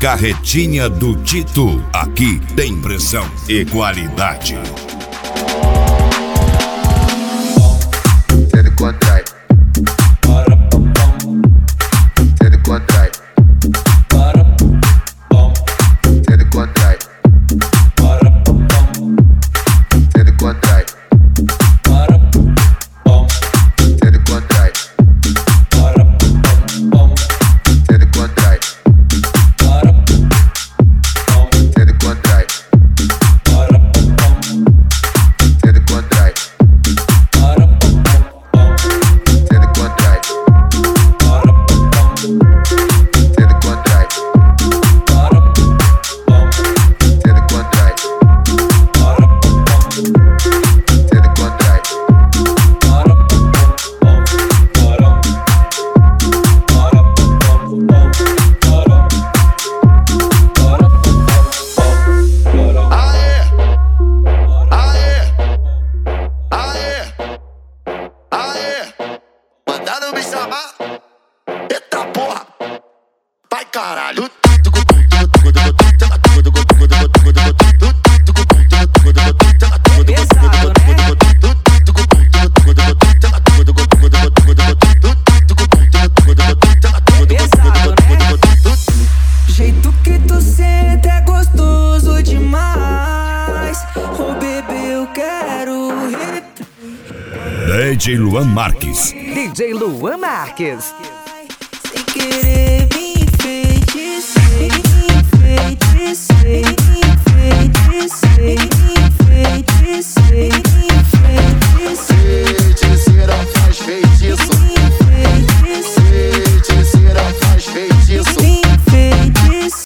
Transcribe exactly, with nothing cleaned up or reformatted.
Carretinha do Tito. Aqui tem pressão e qualidade. Sede contrai. Sede contrai. Sede contrai. Sede contrai. Sede contrai. Sede contrai. Sede contrai. Sede contrai. Sede contrai. Sede contrai. Sede contrai. Sede contrai. Aê! Aê! Aê! Aê! Mandaram me chamar? Eita porra! Vai caralho! Jeito que tu senta é gostoso demais. Oh bebê, eu quero hit. D J Luan Marques. D J Luan Marques. Sem querer